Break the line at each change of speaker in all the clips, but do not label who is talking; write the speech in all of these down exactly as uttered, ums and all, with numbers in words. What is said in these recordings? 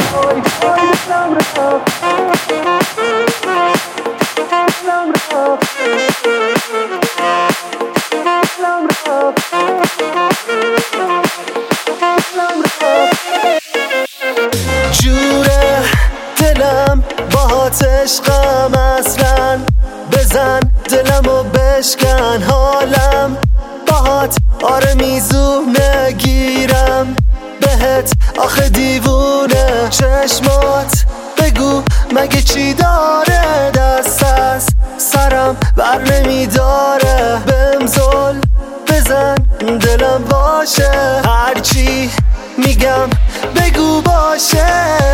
جوره دلم باهات عشقم اصلا، بزن دلمو بشکن حالم باهات، آره میزونه گیرم بهت آخه دیوونه. چشمات بگو مگه چی داره، دست از سرم بر نمیداره. بهم زل بزن دلم باشه، هرچی میگم بگو باشه.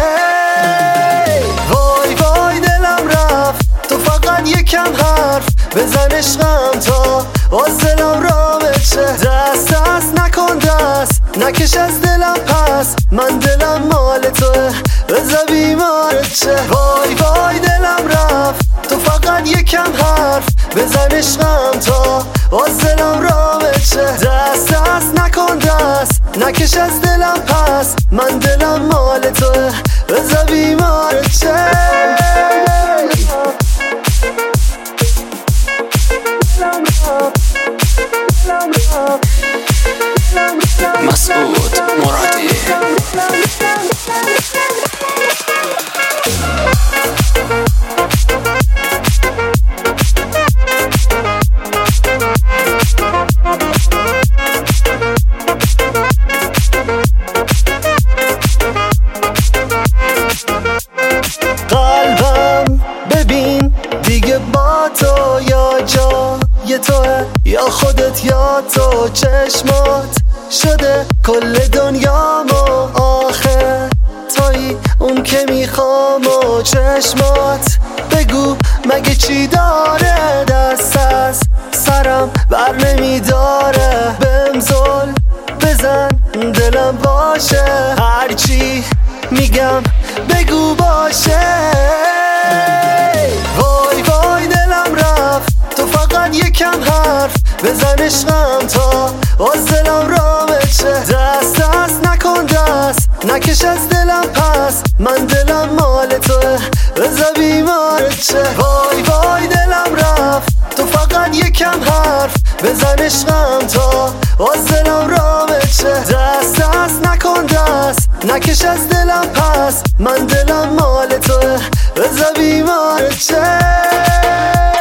وای وای دلم رفت تو فقط یکم حرف بزن عشقم تا از دلم را بچه. دست دست نکن دست نکش از دلم پس، من دلم مال توه بذار بیمارت شه. وای وای دلم رفت تو فقط یکم حرف بزن عشقم تا از دلم را بچه. دست دست نکن دست نکش از دلم پس، من دلم مال توه بذار بیمارت شه.
مسعود مرادی.
قلبم ببین دیگه با تو یا جای توه یا خودت یا تو. چشمات شده کل دنیامو آخه تویی اون که میخوام. و چشمات بگو مگه چی داره، دست از سرم بر نمیداره. بهم زل بزن دلم باشه، هرچی میگم بگو باشه. وای وای دلم رفت تو فقط یکم حرف بزن عشقم تا از دلم را بچه. دست دست نکن دست نکش از دلم پس، من دلم مال توه بذار بیمارت شه. وای وای دلم رفت تو فقط یکم حرف بزن عشقم تا از دلم را بچه. دست دست نکن دست نکش از دلم پس، من دلم مال توه بذار بیمارت شه.